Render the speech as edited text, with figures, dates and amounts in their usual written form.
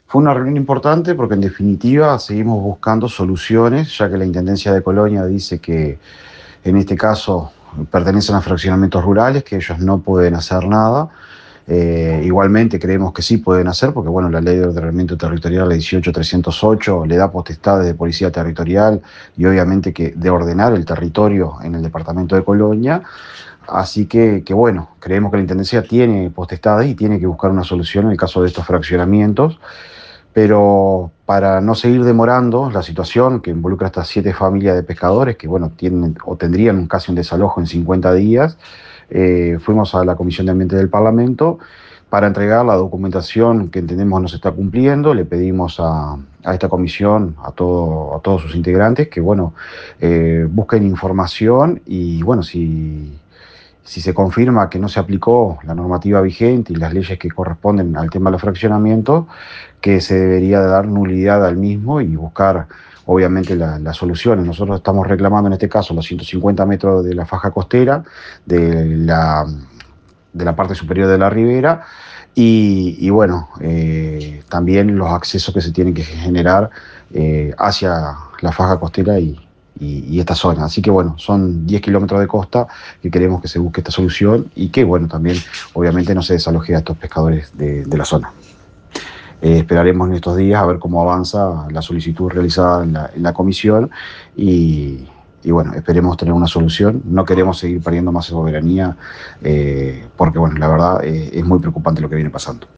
Fue una reunión importante porque en definitiva seguimos buscando soluciones, ya que la Intendencia de Colonia dice que en este caso pertenecen a fraccionamientos rurales, que ellos no pueden hacer nada. Igualmente creemos que sí pueden hacer, porque bueno, la ley de ordenamiento territorial, la 18308, le da potestades de policía territorial y obviamente que de ordenar el territorio en el departamento de Colonia. Así que bueno, creemos que la Intendencia tiene potestades y tiene que buscar una solución en el caso de estos fraccionamientos, pero para no seguir demorando la situación que involucra a estas 7 familias de pescadores que, bueno, tienen o tendrían casi un desalojo en 50 días, fuimos a la Comisión de Ambiente del Parlamento para entregar la documentación que entendemos no se está cumpliendo. Le pedimos a esta comisión, a todos sus integrantes, que, bueno, busquen información y, bueno, si se confirma que no se aplicó la normativa vigente y las leyes que corresponden al tema de los fraccionamientos, que se debería de dar nulidad al mismo y buscar, obviamente, las soluciones. Nosotros estamos reclamando en este caso los 150 metros de la faja costera, de la, de la parte superior de la ribera, y bueno, también los accesos que se tienen que generar hacia la faja costera y esta zona. Así que bueno, son 10 kilómetros de costa que queremos que se busque esta solución y que bueno, también obviamente no se desaloje a estos pescadores de la zona. Esperaremos en estos días a ver cómo avanza la solicitud realizada en la comisión y, y bueno, esperemos tener una solución. No queremos seguir perdiendo más soberanía porque bueno, la verdad es muy preocupante lo que viene pasando.